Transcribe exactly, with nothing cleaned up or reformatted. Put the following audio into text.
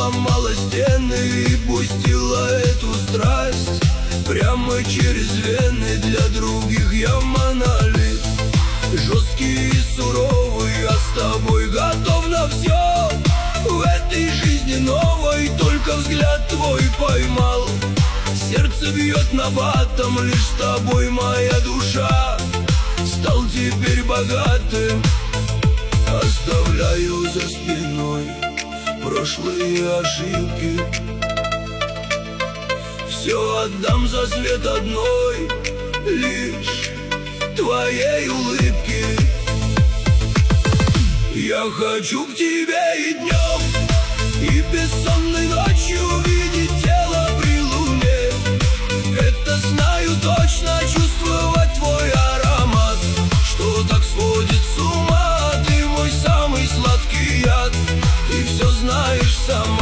ломала стены и пустила эту страсть прямо через вены. Для других я монолит, жесткий и суровый, я с тобой готов на все. В этой жизни новой только взгляд твой поймал. Сердце бьет набатом, лишь с тобой моя душа. Стал теперь богатым, оставляю за спиной прошлые ошибки. Все отдам за свет одной лишь твоей улыбки. Я хочу к тебе и днем, и бессонной ночью видеть тело при луне. Это знаю точно, чувствовать твой аромат, что так сводит с ума. Ты мой самый сладкий яд, ты все знаешь сам.